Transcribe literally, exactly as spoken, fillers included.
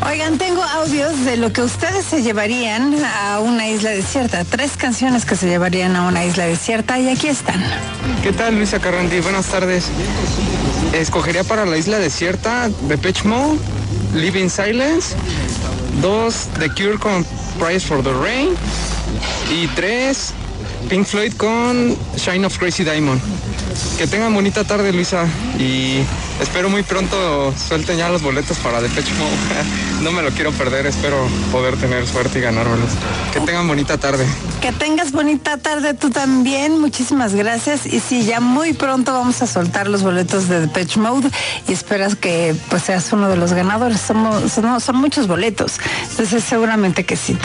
Oigan, tengo audios de lo que ustedes se llevarían a una isla desierta. Tres canciones que se llevarían a una isla desierta y aquí están. ¿Qué tal, Luisa Carrandi? Buenas tardes. Escogería para la isla desierta Depeche Mode, Live in Silence. Dos, The Cure con Price for the Rain. Y tres, Pink Floyd con Shine of Crazy Diamond. Que tengan bonita tarde, Luisa, y espero muy pronto suelten ya los boletos para Depeche Mode. No me lo quiero perder, espero poder tener suerte y ganármelos. Que tengan bonita tarde. Que tengas bonita tarde tú también, muchísimas gracias. Y sí, ya muy pronto vamos a soltar los boletos de Depeche Mode y esperas que pues seas uno de los ganadores. Somos, son, son muchos boletos, entonces seguramente que sí.